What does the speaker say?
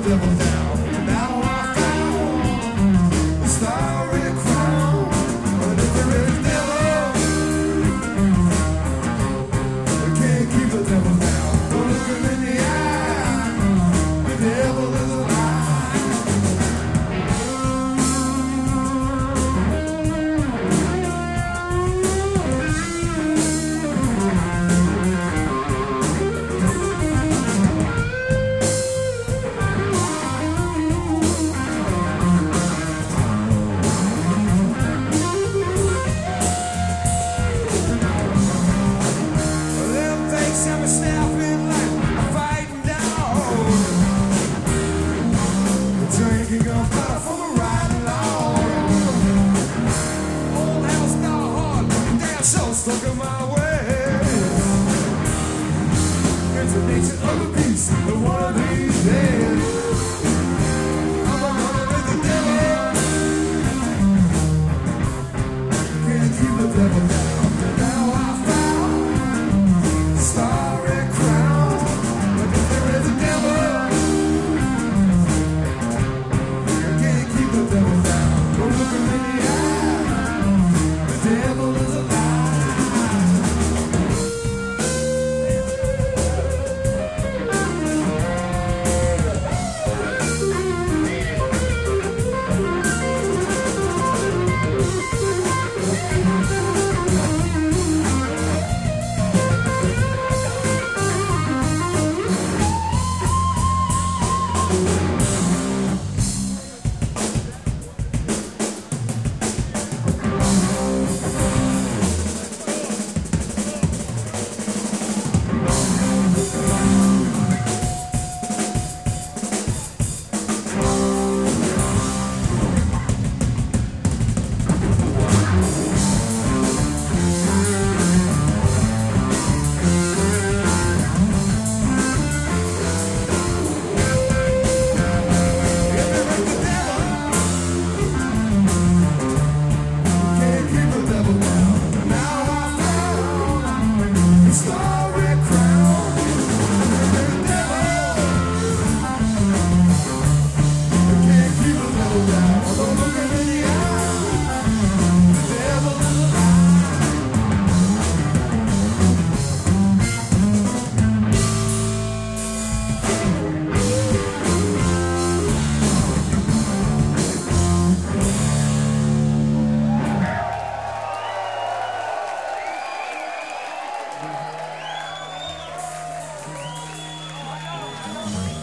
devil down. Now I found the starry crown. But if there is devil, I can't keep the devil down. Don't look him in the eye. The devil is alive. I'm snapping like a fighting dog, drinking a bottle from a riding log. Old house now hard, damn so stuck in my way. It's the nature of the beast, and one of these days